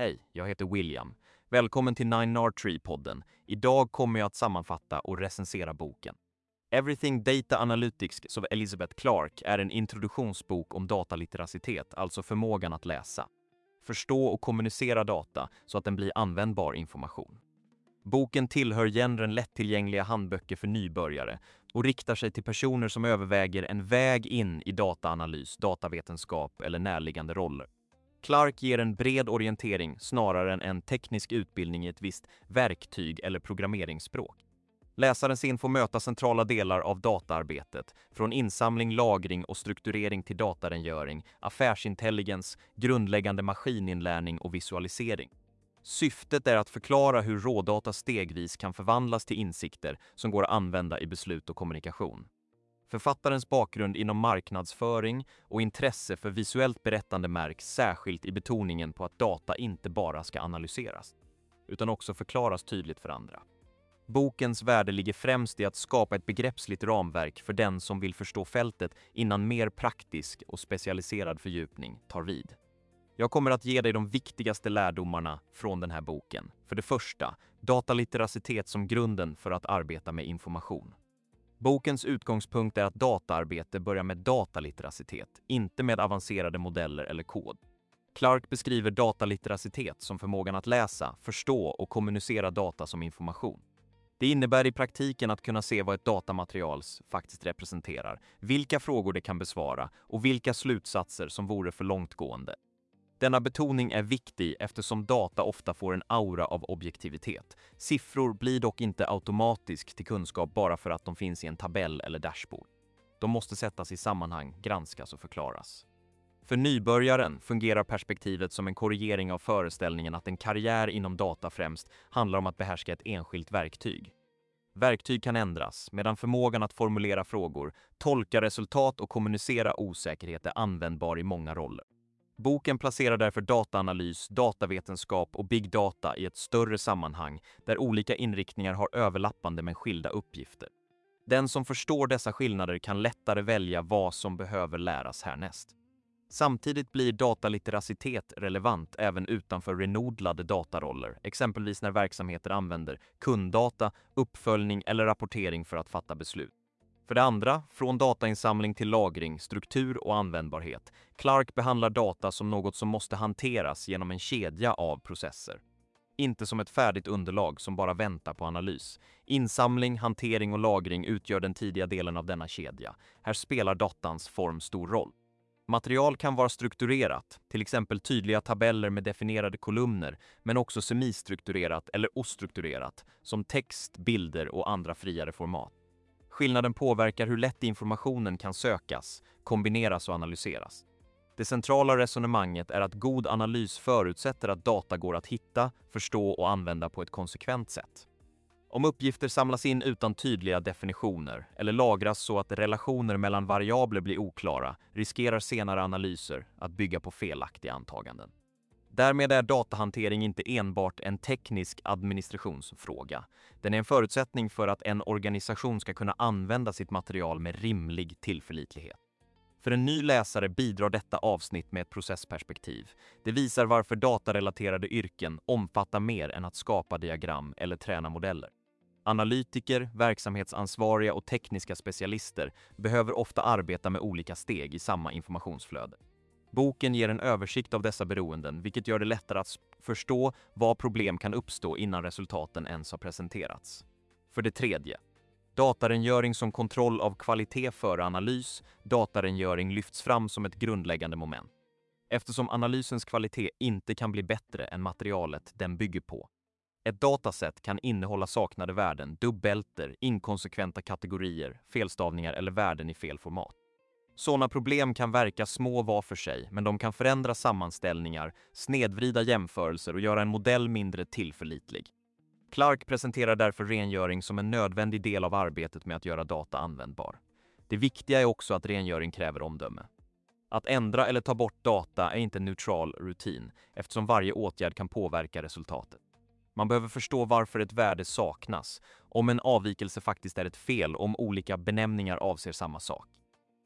Hej, jag heter William. Välkommen till 9R3-podden. Idag kommer jag att sammanfatta och recensera boken. Everything Data Analytics av Elizabeth Clark är en introduktionsbok om datalitteracitet, alltså förmågan att läsa, förstå och kommunicera data så att den blir användbar information. Boken tillhör genren lättillgängliga handböcker för nybörjare och riktar sig till personer som överväger en väg in i dataanalys, datavetenskap eller närliggande roller. Clark ger en bred orientering snarare än en teknisk utbildning i ett visst verktyg eller programmeringsspråk. Läsaren sen får möta centrala delar av dataarbetet, från insamling, lagring och strukturering till datarengöring, affärsintelligens, grundläggande maskininlärning och visualisering. Syftet är att förklara hur rådata stegvis kan förvandlas till insikter som går att använda i beslut och kommunikation. Författarens bakgrund inom marknadsföring och intresse för visuellt berättande märks särskilt i betoningen på att data inte bara ska analyseras, utan också förklaras tydligt för andra. Bokens värde ligger främst i att skapa ett begreppsligt ramverk för den som vill förstå fältet innan mer praktisk och specialiserad fördjupning tar vid. Jag kommer att ge dig de viktigaste lärdomarna från den här boken. För det första, datalitteracitet som grunden för att arbeta med information. Bokens utgångspunkt är att dataarbete börjar med datalitteracitet, inte med avancerade modeller eller kod. Clark beskriver datalitteracitet som förmågan att läsa, förstå och kommunicera data som information. Det innebär i praktiken att kunna se vad ett datamaterial faktiskt representerar, vilka frågor det kan besvara och vilka slutsatser som vore för långtgående. Denna betoning är viktig eftersom data ofta får en aura av objektivitet. Siffror blir dock inte automatiskt till kunskap bara för att de finns i en tabell eller dashboard. De måste sättas i sammanhang, granskas och förklaras. För nybörjaren fungerar perspektivet som en korrigering av föreställningen att en karriär inom data främst handlar om att behärska ett enskilt verktyg. Verktyg kan ändras, medan förmågan att formulera frågor, tolka resultat och kommunicera osäkerhet är användbar i många roller. Boken placerar därför dataanalys, datavetenskap och big data i ett större sammanhang där olika inriktningar har överlappande men skilda uppgifter. Den som förstår dessa skillnader kan lättare välja vad som behöver läras härnäst. Samtidigt blir datalitteracitet relevant även utanför renodlade dataroller, exempelvis när verksamheter använder kunddata, uppföljning eller rapportering för att fatta beslut. För det andra, från datainsamling till lagring, struktur och användbarhet. Clark behandlar data som något som måste hanteras genom en kedja av processer. Inte som ett färdigt underlag som bara väntar på analys. Insamling, hantering och lagring utgör den tidiga delen av denna kedja. Här spelar datans form stor roll. Material kan vara strukturerat, till exempel tydliga tabeller med definierade kolumner, men också semistrukturerat eller ostrukturerat, som text, bilder och andra friare format. Skillnaden påverkar hur lätt informationen kan sökas, kombineras och analyseras. Det centrala resonemanget är att god analys förutsätter att data går att hitta, förstå och använda på ett konsekvent sätt. Om uppgifter samlas in utan tydliga definitioner eller lagras så att relationer mellan variabler blir oklara, riskerar senare analyser att bygga på felaktiga antaganden. Därmed är datahantering inte enbart en teknisk administrationsfråga. Den är en förutsättning för att en organisation ska kunna använda sitt material med rimlig tillförlitlighet. För en ny läsare bidrar detta avsnitt med ett processperspektiv. Det visar varför datarelaterade yrken omfattar mer än att skapa diagram eller träna modeller. Analytiker, verksamhetsansvariga och tekniska specialister behöver ofta arbeta med olika steg i samma informationsflöde. Boken ger en översikt av dessa beroenden, vilket gör det lättare att förstå var problem kan uppstå innan resultaten ens har presenterats. För det tredje, datarengöring som kontroll av kvalitet före analys. Datarengöring lyfts fram som ett grundläggande moment. Eftersom analysens kvalitet inte kan bli bättre än materialet den bygger på. Ett dataset kan innehålla saknade värden, dubbelter, inkonsekventa kategorier, felstavningar eller värden i fel format. Sådana problem kan verka små var för sig, men de kan förändra sammanställningar, snedvrida jämförelser och göra en modell mindre tillförlitlig. Clark presenterar därför rengöring som en nödvändig del av arbetet med att göra data användbar. Det viktiga är också att rengöring kräver omdöme. Att ändra eller ta bort data är inte en neutral rutin, eftersom varje åtgärd kan påverka resultatet. Man behöver förstå varför ett värde saknas, om en avvikelse faktiskt är ett fel och om olika benämningar avser samma sak.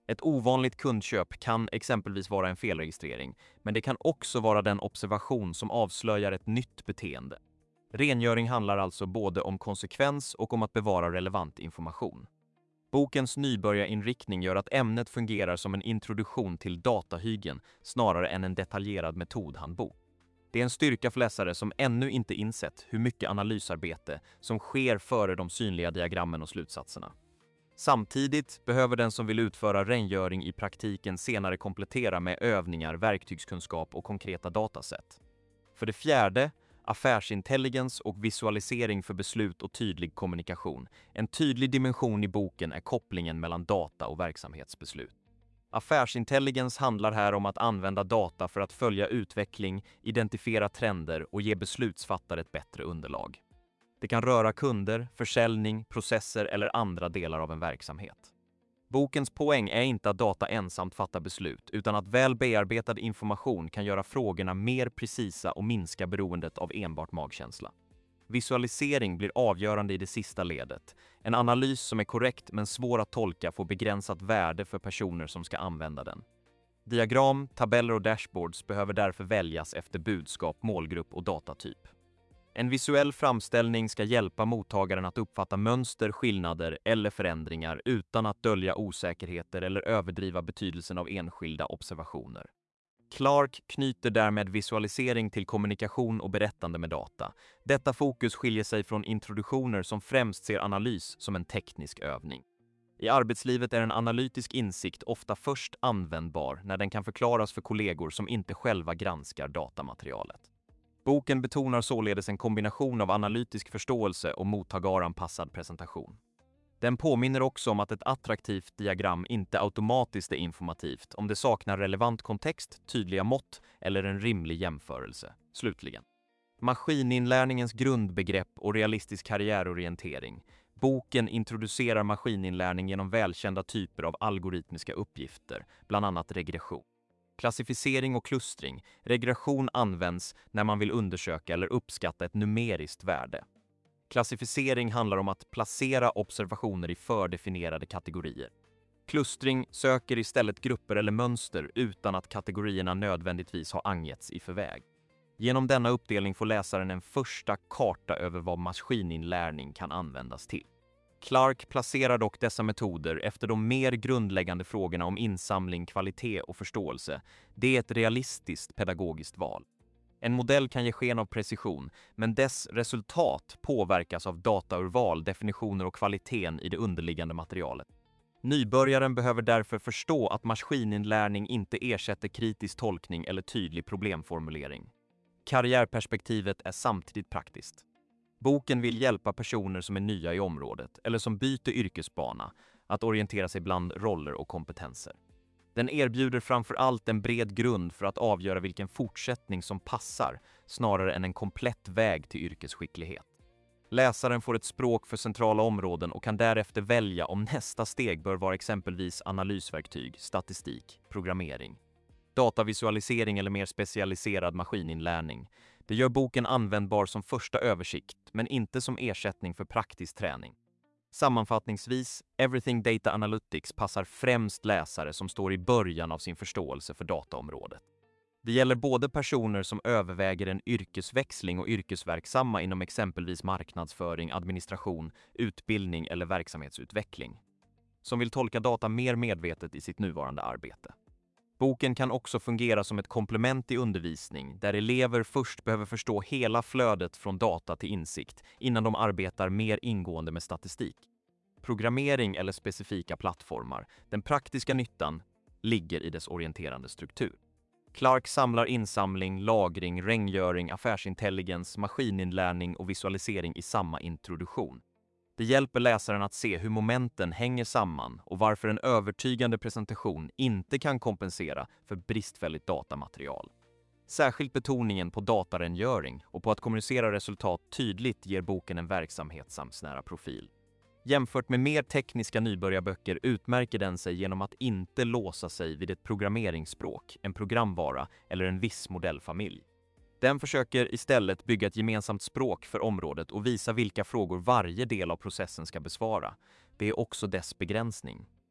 Ett ovanligt kundköp kan exempelvis vara en felregistrering, men det kan också vara den observation som avslöjar ett nytt beteende. Rengöring handlar alltså både om konsekvens och om att bevara relevant information. Bokens nybörjarinriktning gör att ämnet fungerar som en introduktion till datahygien snarare än en detaljerad metodhandbok. Det är en styrka för läsare som ännu inte insett hur mycket analysarbete som sker före de synliga diagrammen och slutsatserna. Samtidigt behöver den som vill utföra rengöring i praktiken senare komplettera med övningar, verktygskunskap och konkreta dataset. För det fjärde, affärsintelligens och visualisering för beslut och tydlig kommunikation. En tydlig dimension i boken är kopplingen mellan data och verksamhetsbeslut. Affärsintelligens handlar här om att använda data för att följa utveckling, identifiera trender och ge beslutsfattare ett bättre underlag. Det kan röra kunder, försäljning, processer eller andra delar av en verksamhet. Bokens poäng är inte att data ensamt fattar beslut, utan att väl bearbetad information kan göra frågorna mer precisa och minska beroendet av enbart magkänsla. Visualisering blir avgörande i det sista ledet. En analys som är korrekt men svår att tolka får begränsat värde för personer som ska använda den. Diagram, tabeller och dashboards behöver därför väljas efter budskap, målgrupp och datatyp. En visuell framställning ska hjälpa mottagaren att uppfatta mönster, skillnader eller förändringar utan att dölja osäkerheter eller överdriva betydelsen av enskilda observationer. Clark knyter därmed visualisering till kommunikation och berättande med data. Detta fokus skiljer sig från introduktioner som främst ser analys som en teknisk övning. I arbetslivet är en analytisk insikt ofta först användbar när den kan förklaras för kollegor som inte själva granskar datamaterialet. Boken betonar således en kombination av analytisk förståelse och mottagaranpassad presentation. Den påminner också om att ett attraktivt diagram inte automatiskt är informativt om det saknar relevant kontext, tydliga mått eller en rimlig jämförelse. Slutligen. Maskininlärningens grundbegrepp och realistisk karriärorientering. Boken introducerar maskininlärning genom välkända typer av algoritmiska uppgifter, bland annat regression. Klassificering och klustring. Regression används när man vill undersöka eller uppskatta ett numeriskt värde. Klassificering handlar om att placera observationer i fördefinierade kategorier. Klustring söker istället grupper eller mönster utan att kategorierna nödvändigtvis har angetts i förväg. Genom denna uppdelning får läsaren en första karta över vad maskininlärning kan användas till. Clark placerar dock dessa metoder efter de mer grundläggande frågorna om insamling, kvalitet och förståelse. Det är ett realistiskt pedagogiskt val. En modell kan ge sken av precision, men dess resultat påverkas av dataurval, definitioner och kvaliteten i det underliggande materialet. Nybörjaren behöver därför förstå att maskininlärning inte ersätter kritisk tolkning eller tydlig problemformulering. Karriärperspektivet är samtidigt praktiskt. Boken vill hjälpa personer som är nya i området eller som byter yrkesbana att orientera sig bland roller och kompetenser. Den erbjuder framför allt en bred grund för att avgöra vilken fortsättning som passar snarare än en komplett väg till yrkesskicklighet. Läsaren får ett språk för centrala områden och kan därefter välja om nästa steg bör vara exempelvis analysverktyg, statistik, programmering, datavisualisering eller mer specialiserad maskininlärning. Det gör boken användbar som första översikt, men inte som ersättning för praktisk träning. Sammanfattningsvis, Everything Data Analytics passar främst läsare som står i början av sin förståelse för dataområdet. Det gäller både personer som överväger en yrkesväxling och yrkesverksamma inom exempelvis marknadsföring, administration, utbildning eller verksamhetsutveckling, som vill tolka data mer medvetet i sitt nuvarande arbete. Boken kan också fungera som ett komplement i undervisning där elever först behöver förstå hela flödet från data till insikt innan de arbetar mer ingående med statistik. Programmering eller specifika plattformar, den praktiska nyttan ligger i dess orienterande struktur. Clark samlar insamling, lagring, rengöring, affärsintelligens, maskininlärning och visualisering i samma introduktion. Det hjälper läsaren att se hur momenten hänger samman och varför en övertygande presentation inte kan kompensera för bristfälligt datamaterial. Särskilt betoningen på datarengöring och på att kommunicera resultat tydligt ger boken en verksamhetsnära profil. Jämfört med mer tekniska nybörjarböcker utmärker den sig genom att inte låsa sig vid ett programmeringsspråk, en programvara eller en viss modellfamilj. Den försöker istället bygga ett gemensamt språk för området och visa vilka frågor varje del av processen ska besvara. Det är också dess begränsning.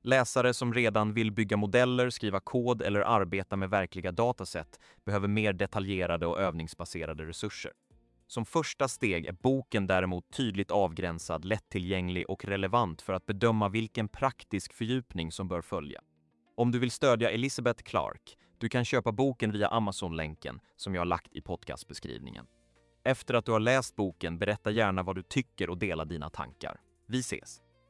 Läsare som redan vill bygga modeller, skriva kod eller arbeta med verkliga dataset behöver mer detaljerade och övningsbaserade resurser. Som första steg är boken däremot tydligt avgränsad, lättillgänglig och relevant för att bedöma vilken praktisk fördjupning som bör följa. Om du vill stödja Elizabeth Clark, du kan köpa boken via Amazon-länken som jag har lagt i podcastbeskrivningen. Efter att du har läst boken, berätta gärna vad du tycker och dela dina tankar. Vi ses!